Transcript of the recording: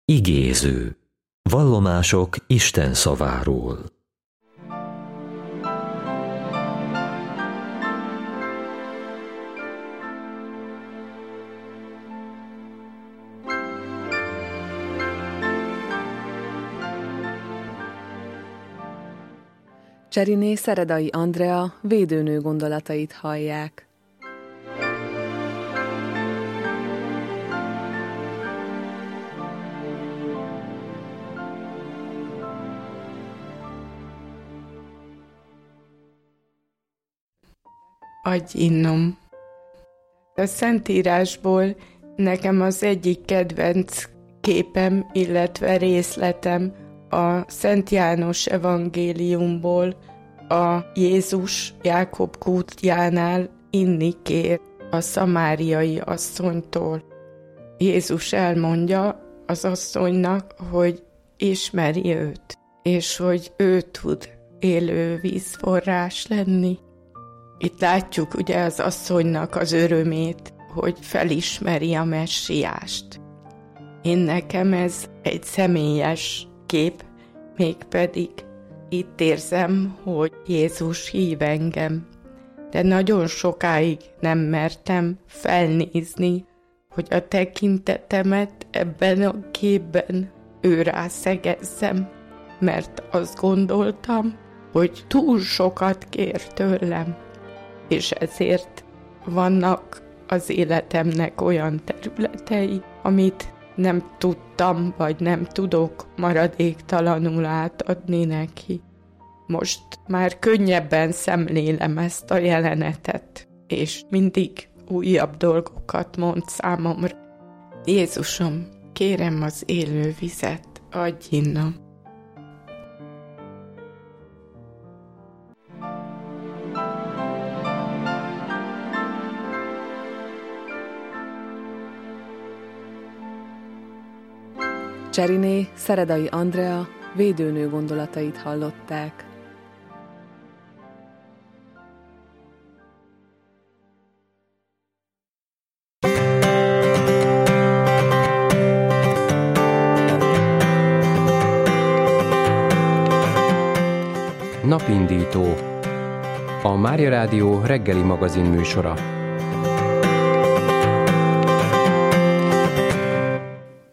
Igéző. Vallomások Isten szaváról. Cseriné Szeredai Andrea védőnő gondolatait hallják. Adj innom. A Szentírásból nekem az egyik kedvenc képem, illetve részletem a Szent János evangéliumból, a Jézus Jákob kútjánál inni kér a szamáriai asszonytól. Jézus elmondja az asszonynak, hogy ismeri őt, és hogy ő tud élő vízforrás lenni. Itt látjuk ugye az asszonynak az örömét, hogy felismeri a messiást. Én nekem ez egy személyes kép, mégpedig itt érzem, hogy Jézus hív engem. De nagyon sokáig nem mertem felnézni, hogy a tekintetemet ebben a képben őrá szegezzem, mert azt gondoltam, hogy túl sokat kér tőlem. És ezért vannak az életemnek olyan területei, amit nem tudtam, vagy nem tudok maradéktalanul átadni neki. Most már könnyebben szemlélem ezt a jelenetet, és mindig újabb dolgokat mond számomra. Jézusom, kérem az élő vizet, adj innom. Cseriné Szeredai Andrea védőnő gondolatait hallották. Napindító. A Mária Rádió reggeli magazin műsora.